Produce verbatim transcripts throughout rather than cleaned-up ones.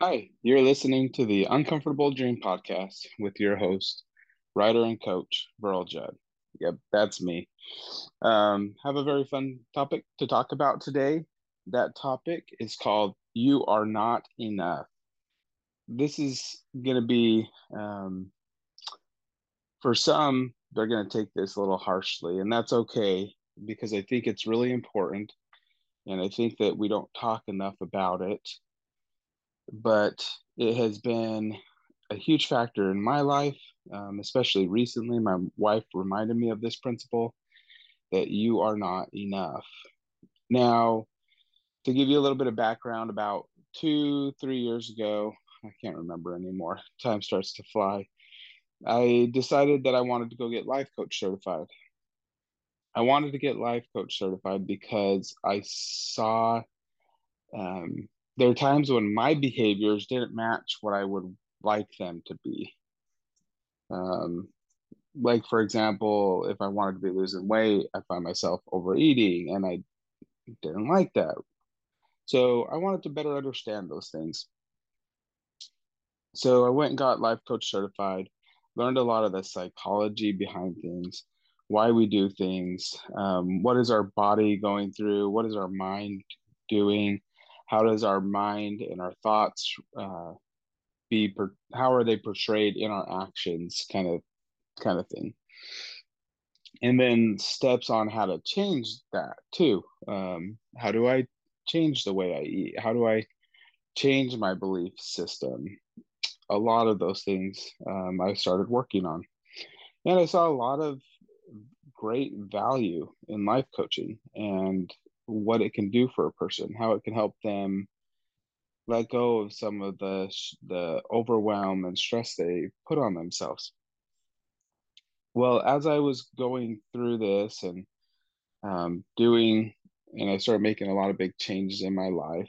Hi, you're listening to the Uncomfortable Dream Podcast with your host, writer and coach, Burl Judd. Yep, that's me. Um, have a very fun topic to talk about today. That topic is called You Are Not Enough. This is going to be, um, for some, they're going to take this a little harshly, and that's okay because I think it's really important. And I think that we don't talk enough about it, but it has been a huge factor in my life, um, especially recently. My wife reminded me of this principle that you are not enough. Now, to give you a little bit of background, about two, three years ago, I can't remember anymore. Time starts to fly. I decided that I wanted to go get life coach certified. I wanted to get life coach certified because I saw um, there are times when my behaviors didn't match what I would like them to be. Um, like for example, if I wanted to be losing weight, I find myself overeating, and I didn't like that. So I wanted to better understand those things. So I went and got life coach certified, learned a lot of the psychology behind things, why we do things, um, what is our body going through, what is our mind doing, how does our mind and our thoughts uh, be, per- how are they portrayed in our actions, kind of kind of thing. And then steps on how to change that too. Um, how do I change the way I eat? How do I change my belief system? A lot of those things um, I started working on. And I saw a lot of great value in life coaching and what it can do for a person, how it can help them let go of some of the the overwhelm and stress they put on themselves. Well, as I was going through this and um, doing, and I started making a lot of big changes in my life,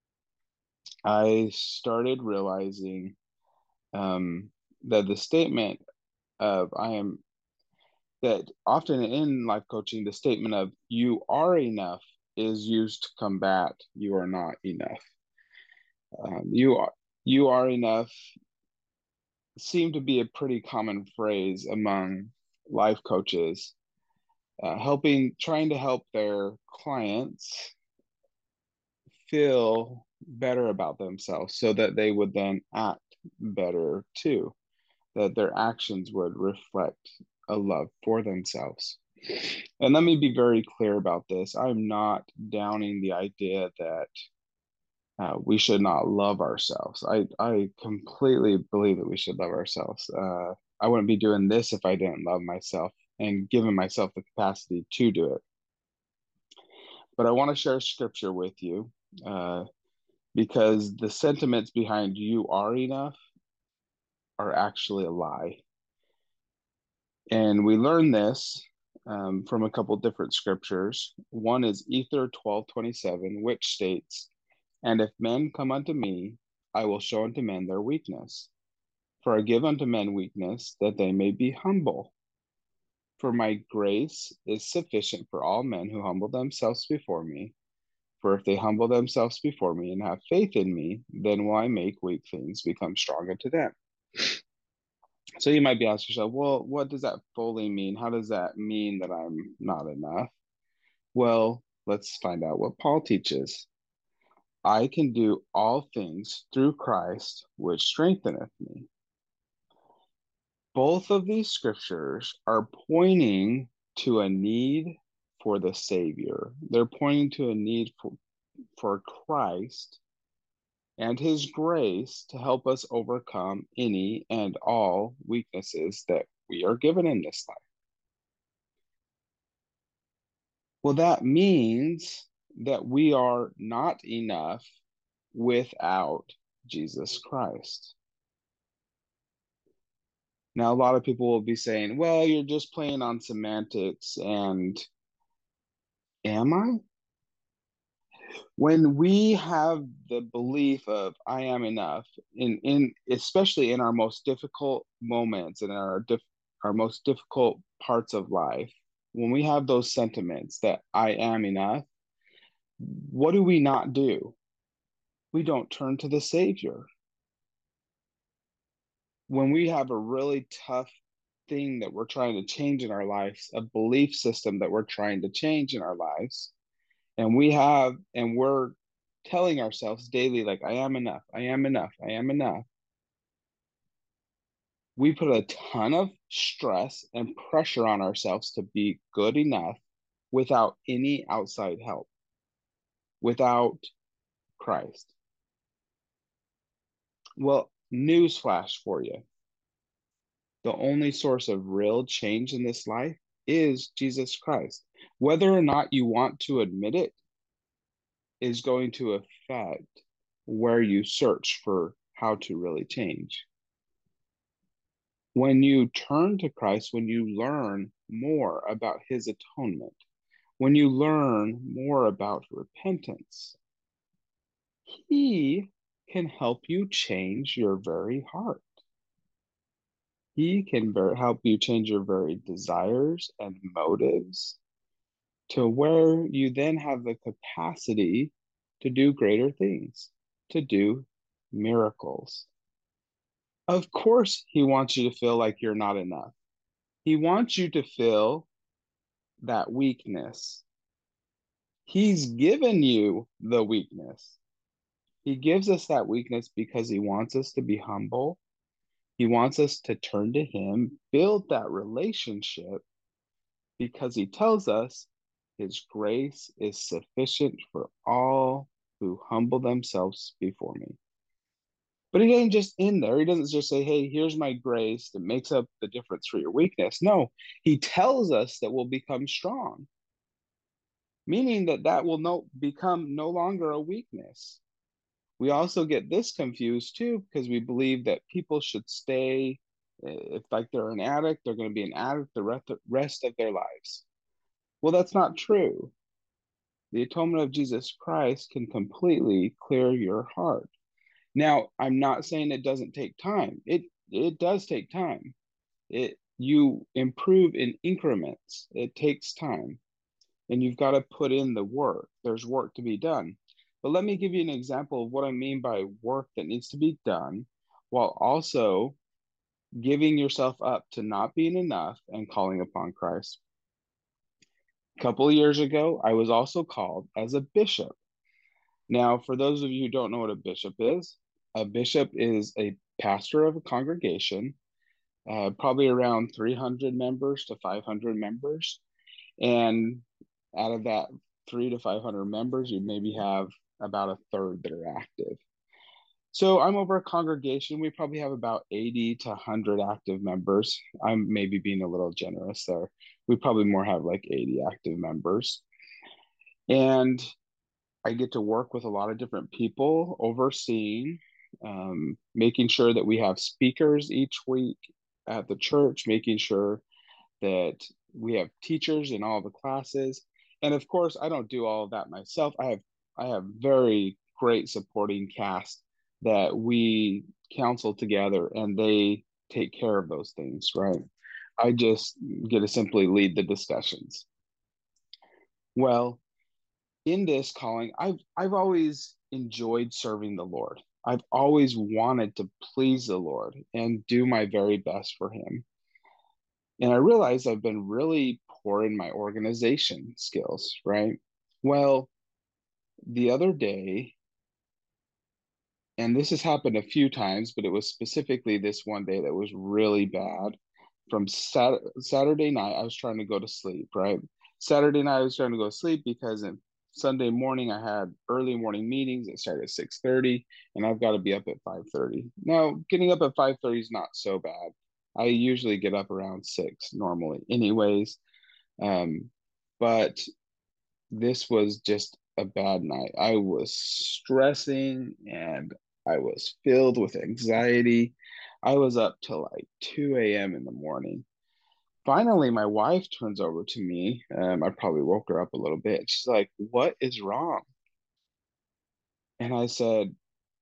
I started realizing um, that the statement of I am, that often in life coaching, the statement of you are enough is used to combat you are not enough. Um, you are you are enough seem to be a pretty common phrase among life coaches, uh, helping trying to help their clients feel better about themselves so that they would then act better too, that their actions would reflect a love for themselves. And let me be very clear about this. I'm not downing the idea that uh, we should not love ourselves. I, I completely believe that we should love ourselves. Uh, I wouldn't be doing this if I didn't love myself and given myself the capacity to do it. But I want to share scripture with you. Uh, because the sentiments behind you are enough are actually a lie. And we learn this um, from a couple different scriptures. One is Ether twelve twenty-seven, which states, "And if men come unto me, I will show unto men their weakness. For I give unto men weakness, that they may be humble. For my grace is sufficient for all men who humble themselves before me. For if they humble themselves before me and have faith in me, then will I make weak things become strong unto them." So you might be asking yourself, well, what does that fully mean? How does that mean that I'm not enough? Well, let's find out what Paul teaches. I can do all things through Christ, which strengtheneth me. Both of these scriptures are pointing to a need for the Savior. They're pointing to a need for, for Christ and his grace to help us overcome any and all weaknesses that we are given in this life. Well, that means that we are not enough without Jesus Christ. Now, a lot of people will be saying, well, you're just playing on semantics. And am I? When we have the belief of I am enough, in, in especially in our most difficult moments and our dif- our most difficult parts of life, when we have those sentiments that I am enough, what do we not do? We don't turn to the Savior. When we have a really tough thing that we're trying to change in our lives, a belief system that we're trying to change in our lives, and we have, and we're telling ourselves daily, like, I am enough, I am enough, I am enough. We put a ton of stress and pressure on ourselves to be good enough without any outside help, without Christ. Well, newsflash for you. The only source of real change in this life is Jesus Christ. Whether or not you want to admit it is going to affect where you search for how to really change. When you turn to Christ, when you learn more about his atonement, when you learn more about repentance, he can help you change your very heart. He can ver- help you change your very desires and motives to where you then have the capacity to do greater things, to do miracles. Of course, he wants you to feel like you're not enough. He wants you to feel that weakness. He's given you the weakness. He gives us that weakness because he wants us to be humble. He wants us to turn to him, build that relationship, because he tells us his grace is sufficient for all who humble themselves before me. But he doesn't just end there. He doesn't just say, hey, here's my grace that makes up the difference for your weakness. No, he tells us that we'll become strong, meaning that that will no, become no longer a weakness. We also get this confused too, because we believe that people should stay, if like they're an addict, they're going to be an addict the rest of their lives. Well, that's not true. The atonement of Jesus Christ can completely clear your heart. Now, I'm not saying it doesn't take time. It it does take time. It you improve in increments. It takes time. And you've got to put in the work. There's work to be done. But let me give you an example of what I mean by work that needs to be done while also giving yourself up to not being enough and calling upon Christ. A couple of years ago, I was also called as a bishop. Now, for those of you who don't know what a bishop is, a bishop is a pastor of a congregation, uh, probably around three hundred members to five hundred members. And out of that three to five hundred members, you maybe have about a third that are active. So I'm over a congregation. We probably have about eighty to one hundred active members. I'm maybe being a little generous there. We probably more have like eighty active members. And I get to work with a lot of different people, overseeing, um, making sure that we have speakers each week at the church, making sure that we have teachers in all the classes. And of course, I don't do all of that myself. I have I have very great supporting cast that we counsel together and they take care of those things, right? I just get to simply lead the discussions. Well, in this calling, I've I've always enjoyed serving the Lord. I've always wanted to please the Lord and do my very best for him. And I realized I've been really poor in my organization skills, right? Well, the other day, and this has happened a few times, but it was specifically this one day that was really bad. From Sat- Saturday night, I was trying to go to sleep, right? Saturday night, I was trying to go to sleep because in Sunday morning, I had early morning meetings that start at six thirty, and I've got to be up at five thirty. Now, getting up at five thirty is not so bad. I usually get up around six normally, anyways. Um, but this was just a bad night. I was stressing and I was filled with anxiety. I was up till like two a m in the morning. Finally, my wife turns over to me. Um, I probably woke her up a little bit. She's like, "What is wrong?" And I said,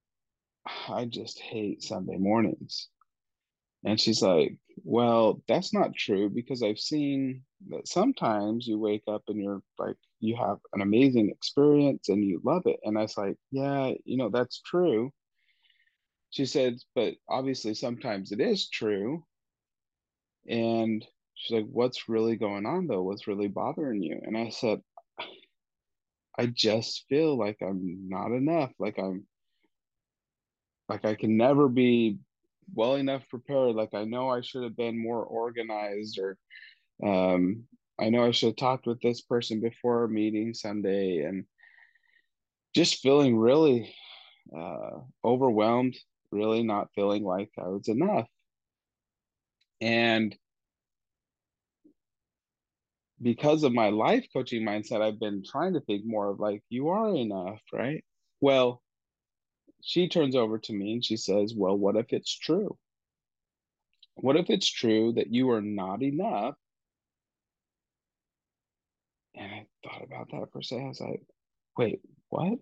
"I just hate Sunday mornings." And she's like, well, that's not true because I've seen that sometimes you wake up and you're like, you have an amazing experience and you love it. And I was like, yeah, you know, that's true. she said, but obviously sometimes it is true. And she's like, what's really going on though? What's really bothering you? And I said, I just feel like I'm not enough. Like I'm like I can never be well enough prepared. Like I know I should have been more organized, or um I know I should have talked with this person before our meeting Sunday, and just feeling really uh overwhelmed, really not feeling like I was enough. And because of my life coaching mindset, I've been trying to think more of like, you are enough, right? Well, she turns over to me and she says, well, what if it's true? What if it's true that you are not enough? And I thought about that for a second. I was like, wait, what?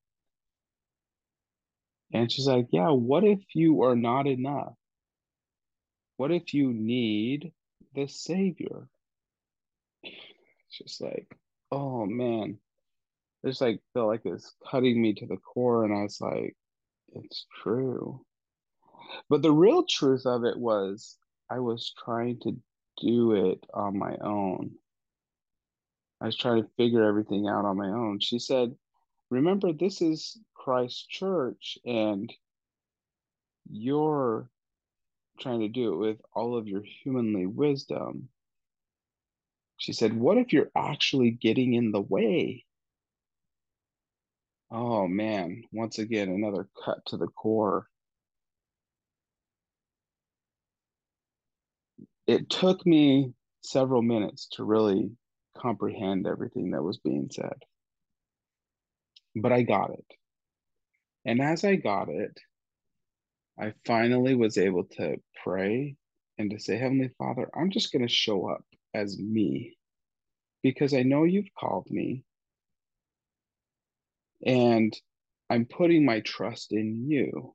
And she's like, yeah, what if you are not enough? What if you need the Savior? It's just like, oh man, it's like felt like it's cutting me to the core. And I was like, it's true. But the real truth of it was I was trying to do it on my own. I was trying to figure everything out on my own. She said, remember, this is Christ Church, and you're trying to do it with all of your humanly wisdom. She said, what if you're actually getting in the way? Oh man, once again, another cut to the core. It took me several minutes to really comprehend everything that was being said, but I got it. And as I got it, I finally was able to pray and to say, Heavenly Father, I'm just going to show up as me because I know you've called me, and I'm putting my trust in you.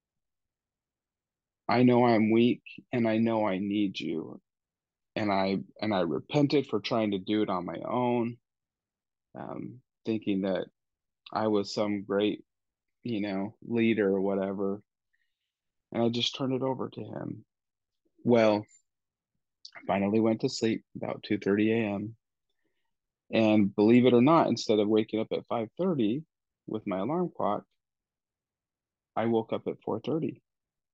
I know I'm weak and I know I need you. And I and I repented for trying to do it on my own, um, thinking that I was some great, you know, leader or whatever. And I just turned it over to him. Well, I finally went to sleep about two thirty a m. And believe it or not, instead of waking up at five thirty with my alarm clock, I woke up at four thirty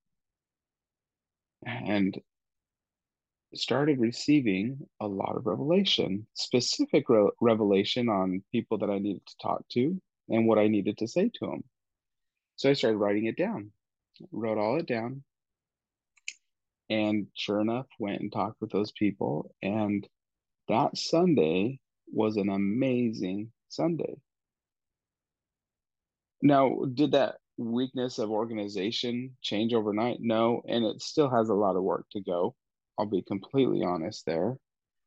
and started receiving a lot of revelation, specific re- revelation on people that I needed to talk to and what I needed to say to them. So I started writing it down, wrote all it down, and sure enough, went and talked with those people. And that Sunday was an amazing Sunday. Now, did that weakness of organization change overnight? No, and it still has a lot of work to go. I'll be completely honest there.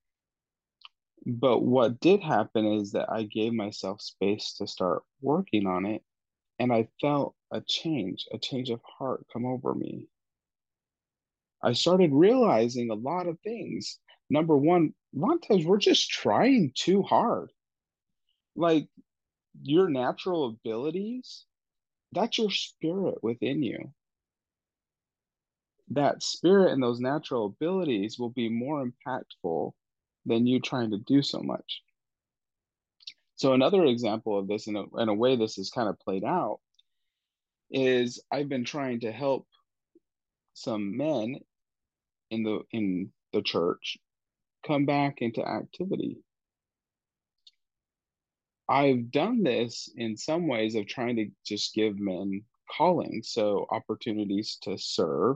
But what did happen is that I gave myself space to start working on it, and I felt a change, a change of heart come over me. I started realizing a lot of things. Number one, a lot of times we're just trying too hard. Like your natural abilities, that's your spirit within you. That spirit and those natural abilities will be more impactful than you trying to do so much. So another example of this, in a, in a way this is kind of played out, is I've been trying to help some men in the in the church come back into activity. I've done this in some ways of trying to just give men callings, so opportunities to serve,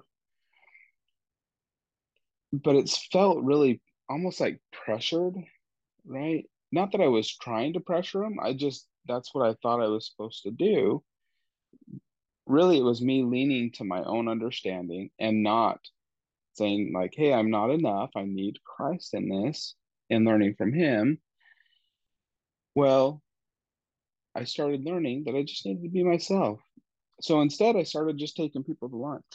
but it's felt really almost like pressured, right? Not that I was trying to pressure them, I just that's what I thought I was supposed to do. Really, it was me leaning to my own understanding and not saying like, hey, I'm not enough, I need Christ in this, and learning from him. Well, I started learning that I just needed to be myself. So instead, I started just taking people to lunch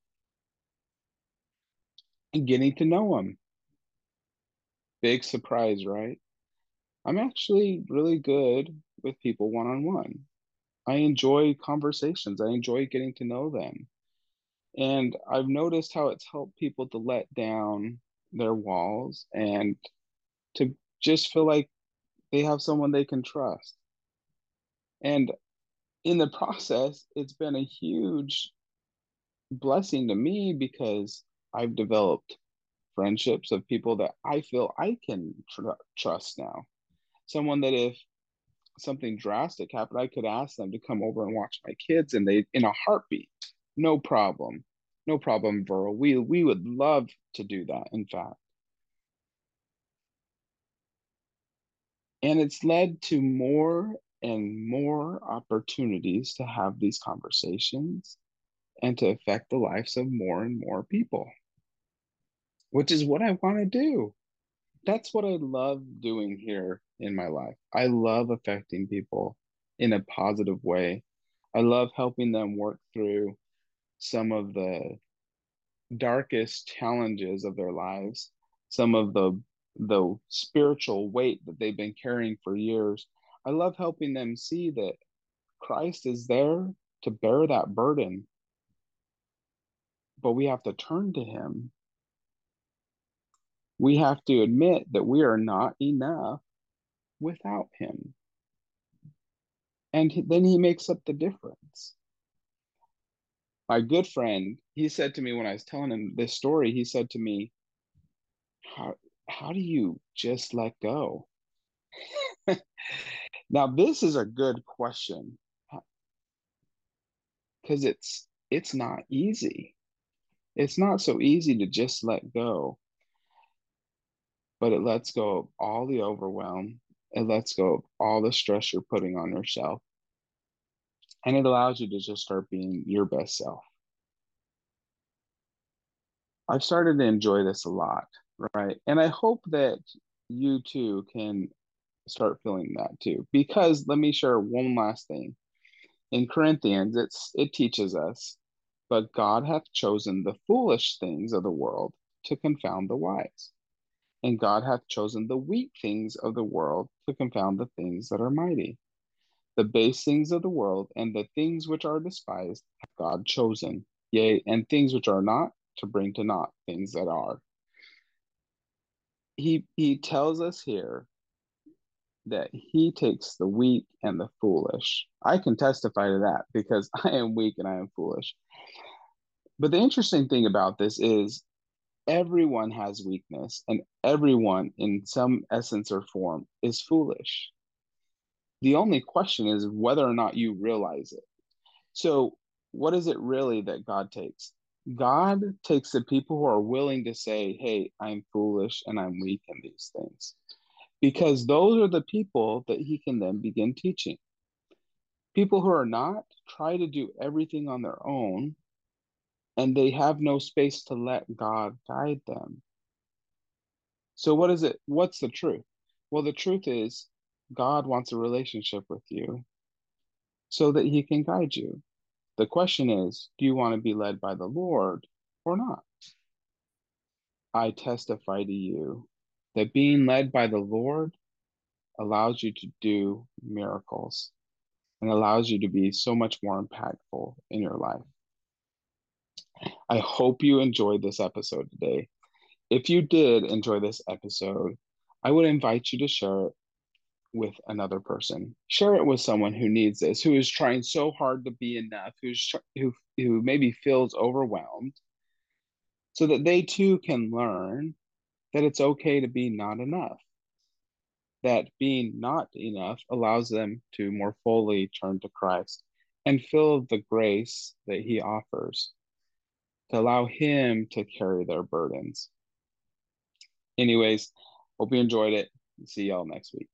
and getting to know them. Big surprise, right? I'm actually really good with people one on one. I enjoy conversations. I enjoy getting to know them. And I've noticed how it's helped people to let down their walls and to just feel like they have someone they can trust. And in the process, it's been a huge blessing to me because I've developed friendships of people that I feel I can tr- trust now. Someone that if something drastic happened, I could ask them to come over and watch my kids, and they, in a heartbeat, no problem, no problem, Verl. We we would love to do that, in fact. And it's led to more and more opportunities to have these conversations and to affect the lives of more and more people, which is what I want to do. That's what I love doing here in my life. I love affecting people in a positive way. I love helping them work through some of the darkest challenges of their lives, some of the the spiritual weight that they've been carrying for years. I love helping them see that Christ is there to bear that burden, but we have to turn to him. We have to admit that we are not enough without him. And he, then he makes up the difference. My good friend, he said to me when I was telling him this story, he said to me, how, how do you just let go? Now, this is a good question because it's it's not easy. It's not so easy to just let go, but it lets go of all the overwhelm. It lets go of all the stress you're putting on yourself. And it allows you to just start being your best self. I've started to enjoy this a lot, right? And I hope that you too can start feeling that too. Because let me share one last thing. In Corinthians, it's it teaches us, but God hath chosen the foolish things of the world to confound the wise. And God hath chosen the weak things of the world to confound the things that are mighty. The base things of the world and the things which are despised hath God chosen, yea, and things which are not, to bring to naught things that are. He he tells us here that he takes the weak and the foolish. I can testify to that because I am weak and I am foolish. But the interesting thing about this is everyone has weakness and everyone in some essence or form is foolish. The only question is whether or not you realize it. So, what is it really that God takes? God takes the people who are willing to say, hey, I'm foolish and I'm weak in these things, because those are the people that he can then begin teaching. People who are not try to do everything on their own and they have no space to let God guide them. So, what is it? What's the truth? Well, the truth is, God wants a relationship with you so that he can guide you. The question is, do you want to be led by the Lord or not? I testify to you that being led by the Lord allows you to do miracles and allows you to be so much more impactful in your life. I hope you enjoyed this episode today. If you did enjoy this episode, I would invite you to share it with another person. Share it with someone who needs this, who is trying so hard to be enough, who's who who maybe feels overwhelmed, so that they too can learn that it's okay to be not enough. That being not enough allows them to more fully turn to Christ and feel the grace that he offers to allow him to carry their burdens. Anyways, hope you enjoyed it. See y'all next week.